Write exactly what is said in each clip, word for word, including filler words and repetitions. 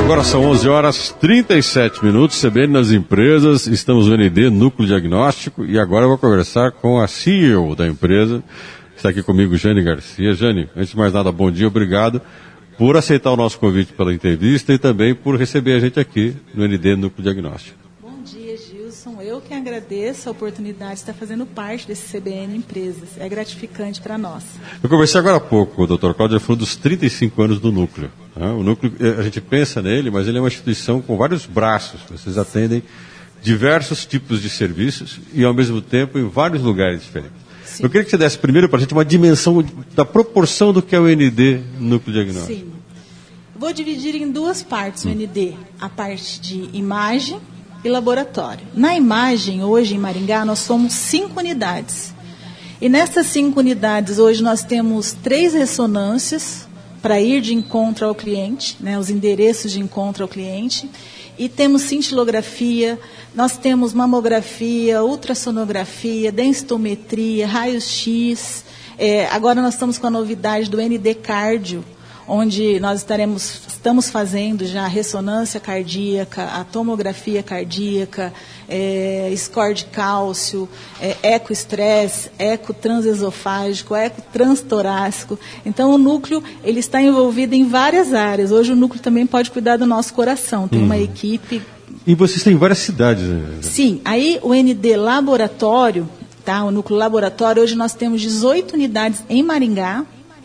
Agora são onze horas e trinta e sete minutos, C B N nas empresas, estamos no N D, Núcleo Diagnóstico, e agora eu vou conversar com a C E O da empresa. Está aqui comigo Jane Garcia. Jane, antes de mais nada, bom dia, obrigado por aceitar o nosso convite pela entrevista e também por receber a gente aqui no N D, Núcleo Diagnóstico. Bom dia, Gilson. Eu que agradeço a oportunidade de estar fazendo parte desse C B N Empresas. É gratificante para nós. Eu conversei agora há pouco com o doutor Cláudio, ele falou dos trinta e cinco anos do Núcleo. O Núcleo, a gente pensa nele, mas ele é uma instituição com vários braços. Vocês atendem diversos tipos de serviços e, ao mesmo tempo, em vários lugares diferentes. Sim. Eu queria que você desse primeiro para a gente uma dimensão da proporção do que é o N D, Núcleo Diagnóstico. Sim. Vou dividir em duas partes o hum. N D. A parte de imagem e laboratório. Na imagem, hoje em Maringá, nós somos cinco unidades. E nessas cinco unidades, hoje nós temos três ressonâncias para ir de encontro ao cliente, né, os endereços de encontro ao cliente. E temos cintilografia, nós temos mamografia, ultrassonografia, densitometria, raio-x. É, agora nós estamos com a novidade do N D Cardio, onde nós estaremos, estamos fazendo já a ressonância cardíaca, a tomografia cardíaca, é, score de cálcio, é, ecoestresse, ecotransesofágico, ecotranstorácico. Então, o núcleo ele está envolvido em várias áreas. Hoje, o núcleo também pode cuidar do nosso coração. Tem hum. uma equipe... E vocês têm várias cidades, né? Sim. Aí, o N D Laboratório, tá? O núcleo laboratório, hoje nós temos dezoito unidades em Maringá,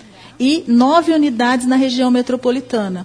e nove unidades na região metropolitana.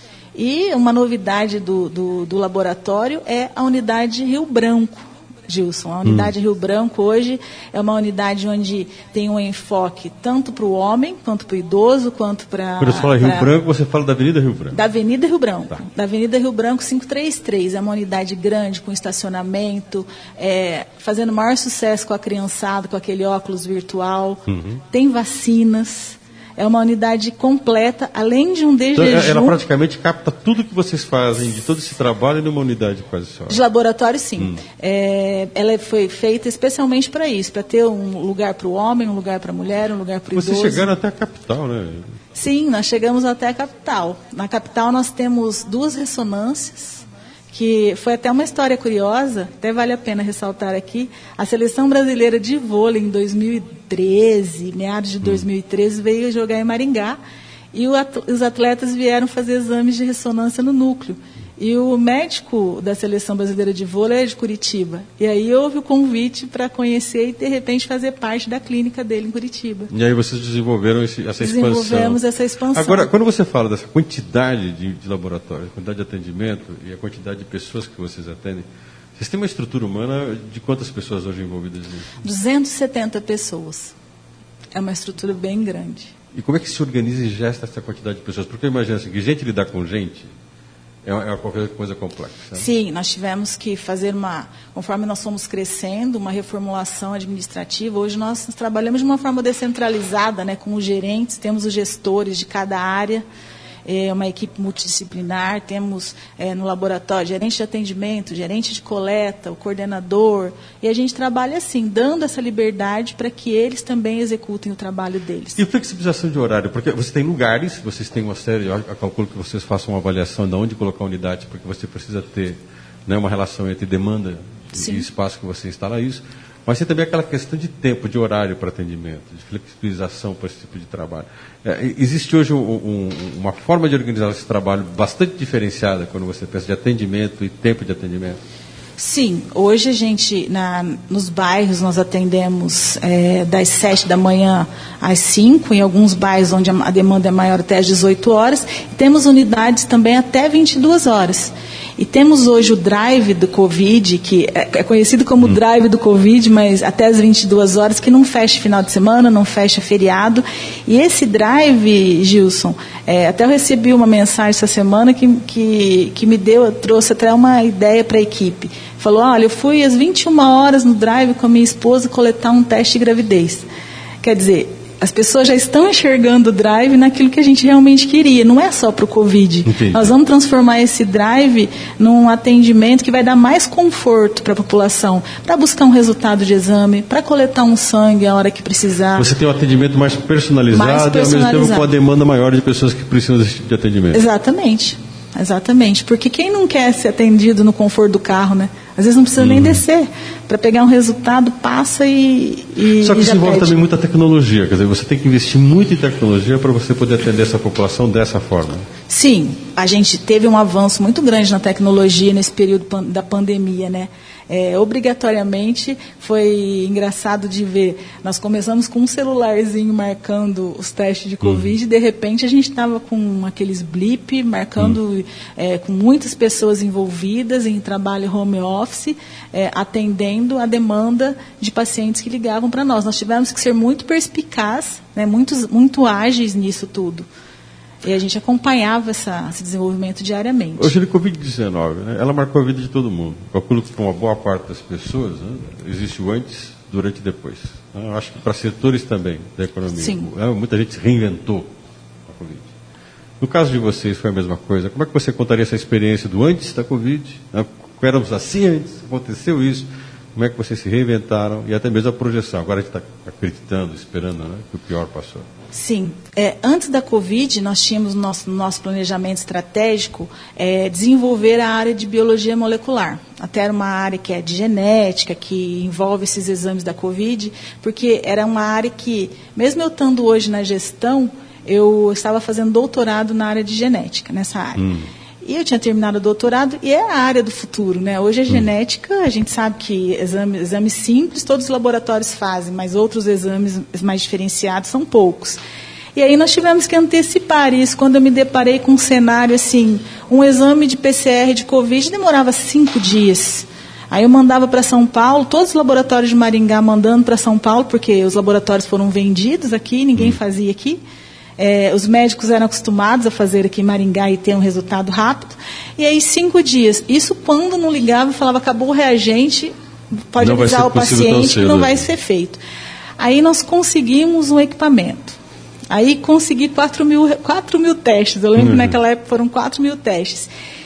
E uma novidade do, do, do laboratório é a unidade Rio Branco, Gilson. A unidade hum. Rio Branco hoje é uma unidade onde tem um enfoque tanto para o homem, quanto para o idoso, quanto para... Quando você fala Rio Branco, você fala da Avenida Rio Branco? Da Avenida Rio Branco. Tá. Da Avenida Rio Branco quinhentos e trinta e três. É uma unidade grande, com estacionamento, é, fazendo maior sucesso com a criançada, com aquele óculos virtual. Uhum. Tem vacinas... É uma unidade completa, além de um de então, jejum. Ela praticamente capta tudo que vocês fazem, de todo esse trabalho, numa unidade quase só. De laboratório, sim. Hum. É, ela foi feita especialmente para isso, para ter um lugar para o homem, um lugar para a mulher, um lugar para o idoso. Vocês chegaram até a capital, né? Sim, nós chegamos até a capital. Na capital nós temos duas ressonâncias, que foi até uma história curiosa, até vale a pena ressaltar aqui. A Seleção Brasileira de Vôlei, em dois mil e treze, meados de dois mil e treze, veio jogar em Maringá, e o, os atletas vieram fazer exames de ressonância no núcleo. E o médico da Seleção Brasileira de Vôlei é de Curitiba. E aí houve o convite para conhecer e, de repente, fazer parte da clínica dele em Curitiba. E aí vocês desenvolveram esse, essa expansão. Desenvolvemos essa expansão. Agora, quando você fala dessa quantidade de, de laboratórios, quantidade de atendimento e a quantidade de pessoas que vocês atendem, vocês têm uma estrutura humana de quantas pessoas hoje envolvidas nisso? duzentas e setenta pessoas. É uma estrutura bem grande. E como é que se organiza e gesta essa quantidade de pessoas? Porque eu imagino assim, que gente lidar com gente... É uma, é uma coisa complexa. Né? Sim, nós tivemos que fazer uma, conforme nós fomos crescendo, uma reformulação administrativa. Hoje nós trabalhamos de uma forma descentralizada, né, com os gerentes, temos os gestores de cada área, é uma equipe multidisciplinar, temos é, no laboratório gerente de atendimento, gerente de coleta, o coordenador, e a gente trabalha assim, dando essa liberdade para que eles também executem o trabalho deles. E flexibilização de horário, porque você tem lugares, vocês têm uma série, eu calculo que vocês façam uma avaliação de onde colocar a unidade, porque você precisa ter, né, uma relação entre demanda Sim. e espaço que você instala isso, mas tem também aquela questão de tempo, de horário para atendimento, de flexibilização para esse tipo de trabalho. É, existe hoje um, um, uma forma de organizar esse trabalho bastante diferenciada quando você pensa de atendimento e tempo de atendimento? Sim, hoje a gente, na, nos bairros, nós atendemos é, das sete da manhã às cinco, em alguns bairros onde a demanda é maior até às dezoito horas, e temos unidades também até vinte e duas horas. E temos hoje o drive do Covid, que é conhecido como hum. drive do Covid, mas até as vinte e duas horas, que não fecha final de semana, não fecha feriado. E esse drive, Gilson, é, até eu recebi uma mensagem essa semana que, que, que me deu, trouxe até uma ideia para a equipe. Falou, olha, eu fui às vinte e uma horas no drive com a minha esposa coletar um teste de gravidez. Quer dizer, as pessoas já estão enxergando o drive naquilo que a gente realmente queria. Não é só para o Covid. Entendi. Nós vamos transformar esse drive num atendimento que vai dar mais conforto para a população, para buscar um resultado de exame, para coletar um sangue a hora que precisar. Você tem um atendimento mais personalizado, mais personalizado. E ao mesmo tempo com a demanda maior de pessoas que precisam de atendimento. Exatamente. exatamente. Porque quem não quer ser atendido no conforto do carro, né? Às vezes não precisa uhum. nem descer. Para pegar um resultado, passa e, e Só que e isso já envolve pede. também muita tecnologia. Quer dizer, você tem que investir muito em tecnologia para você poder atender essa população dessa forma. Sim, a gente teve um avanço muito grande na tecnologia nesse período pan- da pandemia, né? É, obrigatoriamente foi engraçado de ver. Nós começamos com um celularzinho marcando os testes de Covid, uhum. e de repente a gente estava com aqueles blip marcando, uhum. é, com muitas pessoas envolvidas em trabalho home office, é, atendendo a demanda de pacientes que ligavam para nós. Nós tivemos que ser muito perspicaz, né, muito, muito ágeis nisso tudo. E a gente acompanhava essa, esse desenvolvimento diariamente. Hoje, a covid dezenove, né, ela marcou a vida de todo mundo. Calculo que para uma boa parte das pessoas, né, existe o antes, durante e depois. Eu acho que para setores também da economia. Sim. Muita gente se reinventou a Covid. No caso de vocês, foi a mesma coisa. Como é que você contaria essa experiência do antes da Covid? Né? Éramos assim antes, aconteceu isso. Como é que vocês se reinventaram e até mesmo a projeção? Agora a gente está acreditando, esperando, né, que o pior passou. Sim. É, antes da Covid, nós tínhamos no nosso, no nosso planejamento estratégico é, desenvolver a área de biologia molecular. Até era uma área que é de genética, que envolve esses exames da Covid, porque era uma área que, mesmo eu estando hoje na gestão, eu estava fazendo doutorado na área de genética, nessa área. Hum. E eu tinha terminado o doutorado e é a área do futuro, né? Hoje a genética, a gente sabe que exames, exames simples todos os laboratórios fazem, mas outros exames mais diferenciados são poucos. E aí nós tivemos que antecipar isso. Quando eu me deparei com um cenário assim, um exame de P C R de Covid demorava cinco dias. Aí eu mandava para São Paulo, todos os laboratórios de Maringá mandando para São Paulo, porque os laboratórios foram vendidos aqui, ninguém fazia aqui. É, os médicos eram acostumados a fazer aqui em Maringá e ter um resultado rápido. E aí, cinco dias. Isso quando não ligava, falava, acabou o reagente, pode não avisar o paciente que não vai ser feito. Aí nós conseguimos um equipamento. Aí consegui quatro mil, quatro mil testes. Eu lembro uhum. que naquela época foram quatro mil testes.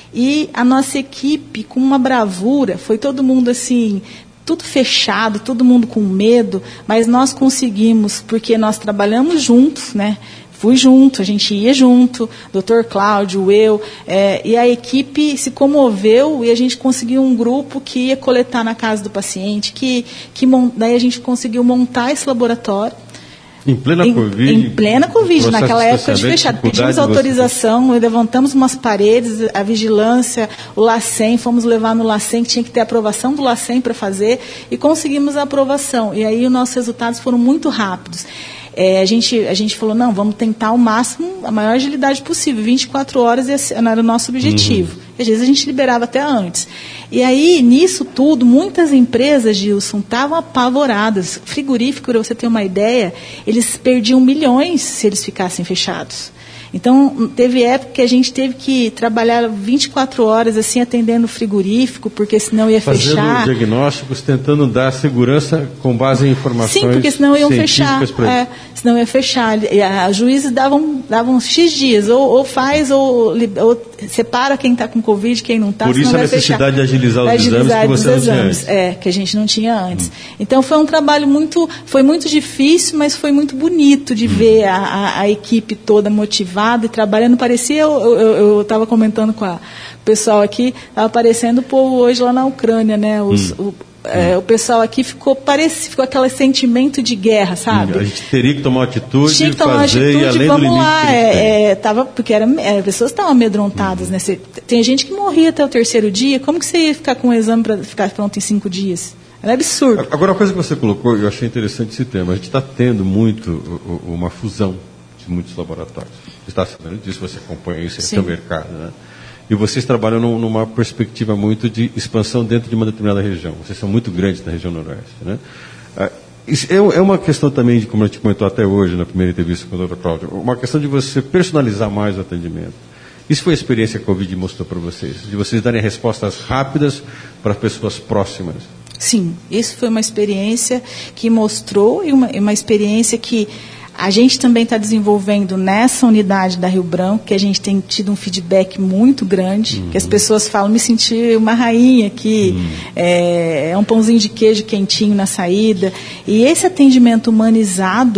E a nossa equipe, com uma bravura, foi todo mundo assim... tudo fechado, todo mundo com medo, mas nós conseguimos, porque nós trabalhamos juntos, né? Fui junto, a gente ia junto, doutor Cláudio, eu, é, e a equipe se comoveu e a gente conseguiu um grupo que ia coletar na casa do paciente, que, que daí a gente conseguiu montar esse laboratório. Em plena em, Covid? Em plena Covid, naquela época de fechado. Pedimos autorização, você... levantamos umas paredes, a vigilância, o LACEN, fomos levar no LACEN, que tinha que ter aprovação do LACEN para fazer, e conseguimos a aprovação. E aí os nossos resultados foram muito rápidos. É, a, gente, a gente falou, não, vamos tentar ao máximo, a maior agilidade possível, vinte e quatro horas esse era o nosso objetivo. Uhum. E às vezes a gente liberava até antes. E aí, nisso tudo, muitas empresas, Gilson, estavam apavoradas. Frigorífico, para você ter uma ideia, eles perdiam milhões se eles ficassem fechados. Então, teve época que a gente teve que trabalhar vinte e quatro horas assim, atendendo o frigorífico, porque senão ia Fazendo fechar. Fazendo diagnósticos, tentando dar segurança com base em informações Sim, porque senão iam fechar. É, senão ia fechar. Os juízes davam, davam X dias, ou, ou faz, ou, ou separa quem está com Covid, quem não está. Por isso a necessidade fechar. de agilizar os agilizar exames que você não tinha exames, antes. É, que a gente não tinha antes. Hum. Então, foi um trabalho muito, foi muito difícil, mas foi muito bonito de hum. ver a, a, a equipe toda motivada e trabalhando. Parecia, eu estava comentando com a, o pessoal aqui, estava parecendo o povo hoje lá na Ucrânia, né? Os, hum. o, é, hum. o pessoal aqui ficou, parece, ficou aquele sentimento de guerra, sabe? Hum. A gente teria que tomar atitude, Tinha que tomar fazer atitude, e além vamos do limite lá, que é, é, tava, porque era, é, as pessoas estavam amedrontadas, hum. né? Cê, tem gente que morria até o terceiro dia, como que você ia ficar com um exame para ficar pronto em cinco dias? Era absurdo. Agora, a coisa que você colocou, eu achei interessante esse tema, a gente está tendo muito uma fusão de muitos laboratórios. Você está sabendo disso, você acompanha isso, é o mercado, né? E vocês trabalham numa perspectiva muito de expansão dentro de uma determinada região. Vocês são muito grandes na região noroeste, né? Ah, isso é uma questão também, de, como a gente comentou até hoje na primeira entrevista com o doutor Cláudio, uma questão de você personalizar mais o atendimento. Isso foi a experiência que a Covid mostrou para vocês, de vocês darem respostas rápidas para pessoas próximas. Sim, isso foi uma experiência que mostrou e uma, uma experiência que a gente também está desenvolvendo nessa unidade da Rio Branco, que a gente tem tido um feedback muito grande, uhum. que as pessoas falam, me senti uma rainha aqui, uhum. é, é um pãozinho de queijo quentinho na saída. E esse atendimento humanizado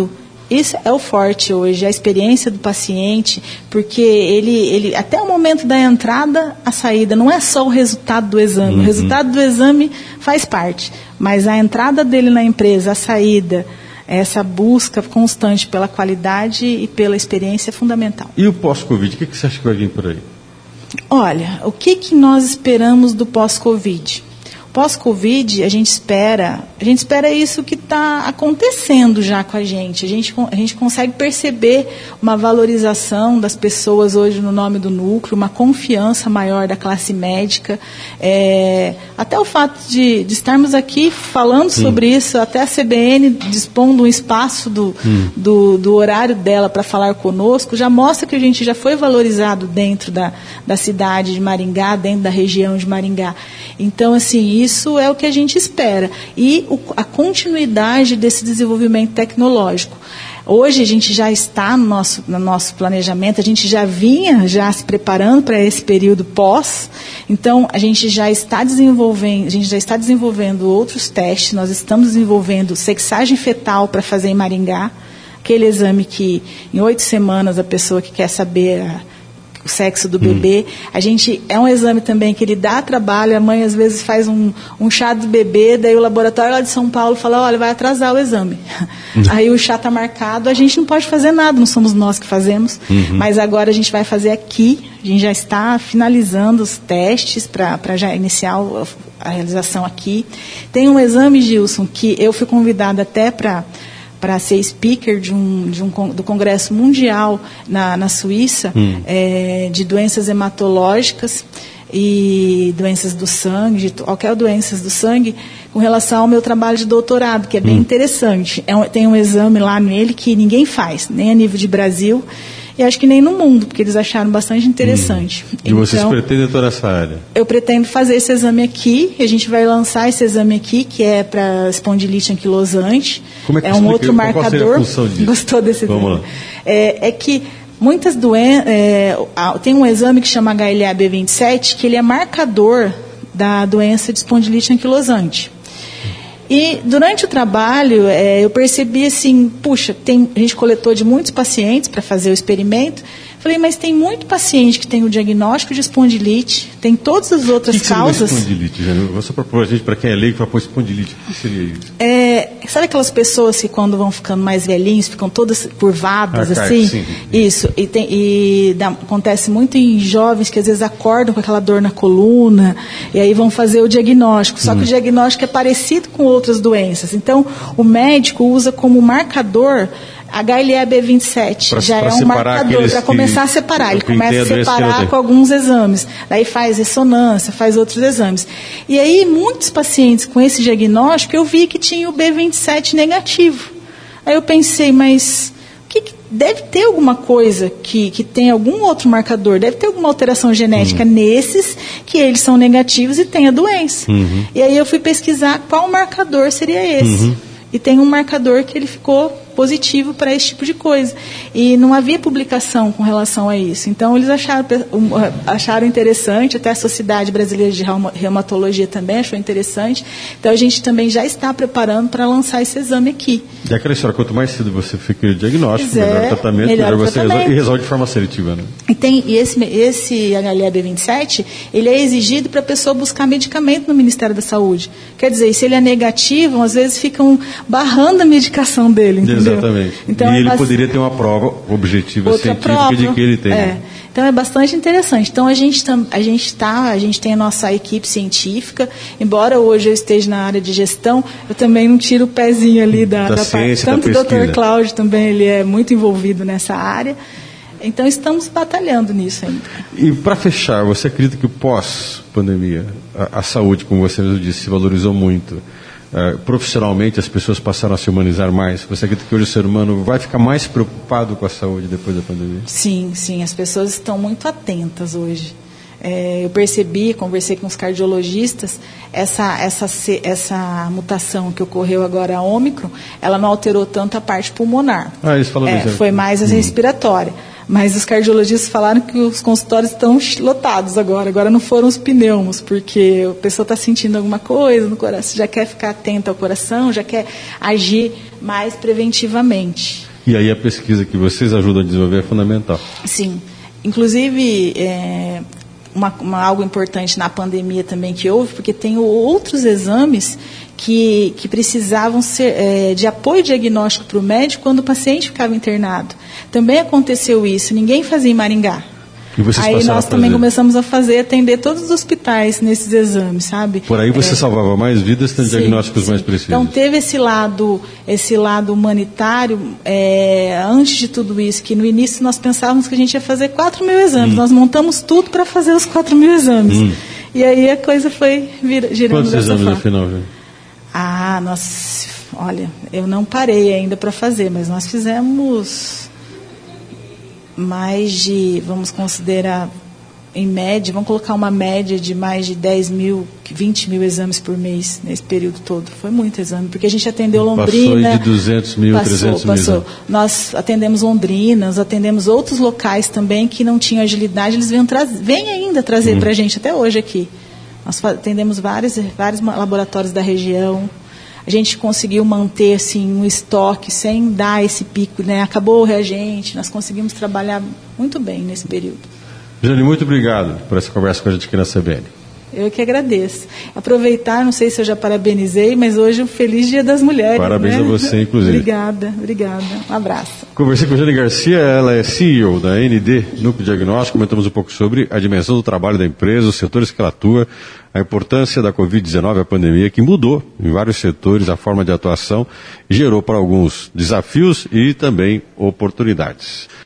Isso é o forte hoje, a experiência do paciente, porque ele, ele até o momento da entrada, a saída, não é só o resultado do exame. Uhum. O resultado do exame faz parte, mas a entrada dele na empresa, a saída, essa busca constante pela qualidade e pela experiência é fundamental. E o pós-Covid, o que, que você acha que vai vir por aí? Olha, o que, que nós esperamos do pós-Covid? Pós-Covid, a gente espera, a gente espera isso que está acontecendo já com a gente. A gente. A gente consegue perceber uma valorização das pessoas hoje no nome do núcleo, uma confiança maior da classe médica. É, até o fato de, de estarmos aqui falando hum. sobre isso, até a C B N dispondo um espaço do, hum. do, do horário dela para falar conosco, já mostra que a gente já foi valorizado dentro da, da cidade de Maringá, dentro da região de Maringá. Então, assim, isso é o que a gente espera. E o, a continuidade desse desenvolvimento tecnológico. Hoje a gente já está no nosso, no nosso planejamento, a gente já vinha já se preparando para esse período pós, então a gente já está desenvolvendo, a gente já está desenvolvendo outros testes, nós estamos desenvolvendo sexagem fetal para fazer em Maringá, aquele exame que em oito semanas a pessoa que quer saber a, o sexo do bebê. Hum. A gente, é um exame também que ele dá trabalho, a mãe às vezes faz um, um chá do bebê, daí o laboratório lá de São Paulo fala, olha, vai atrasar o exame. Hum. Aí o chá está marcado, a gente não pode fazer nada, não somos nós que fazemos, uhum. mas agora a gente vai fazer aqui, a gente já está finalizando os testes para já iniciar o, a realização aqui. Tem um exame, Gilson, que eu fui convidada até para para ser speaker de um, de um, do Congresso Mundial na, na Suíça, hum. é, de doenças hematológicas e doenças do sangue, de qualquer doenças do sangue, com relação ao meu trabalho de doutorado, que é bem hum. interessante. É um, tem um exame lá nele que ninguém faz, nem a nível de Brasil, e acho que nem no mundo, porque eles acharam bastante interessante. Hum. E então, vocês pretendem atuar nessa área? Eu pretendo fazer esse exame aqui, e a gente vai lançar esse exame aqui, que é para espondilite anquilosante. Como é que é um outro marcador. Qual seria a função disso? Gostou desse Vamos exame? lá. É, é que muitas doenças... É, tem um exame que chama H L A B vinte e sete, que ele é marcador da doença de espondilite anquilosante. E durante o trabalho, é, eu percebi assim, puxa, tem, a gente coletou de muitos pacientes para fazer o experimento. Falei, mas tem muito paciente que tem o diagnóstico de espondilite, tem todas as outras que que causas. Seria espondilite, Jânio? Você propôs a gente, para quem é leigo, para pôr espondilite, o que seria isso? É, sabe aquelas pessoas que quando vão ficando mais velhinhos, ficam todas curvadas, ah, assim? Sim. Isso, e, tem, e dá, acontece muito em jovens que às vezes acordam com aquela dor na coluna, e aí vão fazer o diagnóstico, só hum. que o diagnóstico é parecido com outras doenças. Então, o médico usa como marcador H L A B vinte e sete, pra, já pra é um marcador para começar a separar. Ele começa a separar com alguns exames. Daí faz ressonância, faz outros exames. E aí, muitos pacientes com esse diagnóstico, eu vi que tinha o B vinte e sete negativo. Aí eu pensei, mas que, que deve ter alguma coisa que, que tem algum outro marcador, deve ter alguma alteração genética uhum. nesses que eles são negativos e tem a doença. Uhum. E aí eu fui pesquisar qual marcador seria esse. Uhum. E tem um marcador que ele ficou positivo para esse tipo de coisa. E não havia publicação com relação a isso. Então, eles acharam, acharam interessante, até a Sociedade Brasileira de Reumatologia também achou interessante. Então, a gente também já está preparando para lançar esse exame aqui. E aquela história, quanto mais cedo você fica diagnóstico, é, melhor o tratamento, melhor, melhor você tratamento. Resolve, e resolve de forma seletiva, né? E, tem, e esse, esse H L A B vinte e sete, ele é exigido para a pessoa buscar medicamento no Ministério da Saúde. Quer dizer, se ele é negativo, às vezes ficam barrando a medicação dele, entendeu? Exatamente. Então, e ele é poderia ter uma prova objetiva Outra científica prova, de que ele tem. É. Então é bastante interessante. Então a gente a gente tá, a gente tem a nossa equipe científica. Embora hoje eu esteja na área de gestão, eu também não tiro o pezinho ali da, da, da ciência, parte. Tanto da o doutor Cláudio também, ele é muito envolvido nessa área. Então estamos batalhando nisso ainda. E para fechar, você acredita que pós-pandemia a, a saúde, como você mesmo disse, se valorizou muito? Uh, profissionalmente as pessoas passaram a se humanizar mais? Você acredita que hoje o ser humano vai ficar mais preocupado com a saúde depois da pandemia? Sim, sim, as pessoas estão muito atentas hoje. É, eu percebi, conversei com os cardiologistas, essa, essa, essa mutação que ocorreu agora, a Ômicron, ela não alterou tanto a parte pulmonar. Ah, eles falam é, isso. Foi mais a hum. respiratória. Mas os cardiologistas falaram que os consultórios estão lotados agora. Agora não foram os pneumos, porque a pessoa está sentindo alguma coisa no coração, já quer ficar atenta ao coração, já quer agir mais preventivamente. E aí a pesquisa que vocês ajudam a desenvolver é fundamental. Sim. Inclusive, é, uma, uma, algo importante na pandemia também que houve, porque tem outros exames que, que precisavam ser é, de apoio diagnóstico para o médico quando o paciente ficava internado. Também aconteceu isso, ninguém fazia em Maringá. E vocês aí nós também fazer. começamos a fazer, atender todos os hospitais nesses exames, sabe? Por aí você é, salvava mais vidas, tendo sim, diagnósticos sim. mais precisos. Então teve esse lado, esse lado humanitário, é, antes de tudo isso, que no início nós pensávamos que a gente ia fazer quatro mil exames. Hum. Nós montamos tudo para fazer os quatro mil exames. Hum. E aí a coisa foi vir, girando Quantos dessa exames forma. no final, viu? Ah, nós, olha, eu não parei ainda para fazer, mas nós fizemos mais de, vamos considerar, em média, vamos colocar uma média de mais de dez mil, vinte mil exames por mês nesse período todo. Foi muito exame, porque a gente atendeu Londrina. Passou de duzentos mil, passou, trezentos passou. mil. Nós atendemos Londrina, nós atendemos outros locais também que não tinham agilidade, eles vêm, vêm ainda trazer hum. para a gente até hoje aqui. Nós atendemos vários, vários laboratórios da região. A gente conseguiu manter assim, um estoque sem dar esse pico, né? Acabou o reagente, nós conseguimos trabalhar muito bem nesse período. Jane, muito obrigado por essa conversa com a gente aqui na C B N. Eu que agradeço. Aproveitar, não sei se eu já parabenizei, mas hoje um feliz Dia das Mulheres. Parabéns né? a você, inclusive. Obrigada, obrigada. Um abraço. Conversei com a Jane Garcia, ela é C E O da N D Núcleo Diagnóstico. Comentamos um pouco sobre a dimensão do trabalho da empresa, os setores que ela atua, a importância da covid dezenove, a pandemia, que mudou em vários setores a forma de atuação e gerou para alguns desafios e também oportunidades.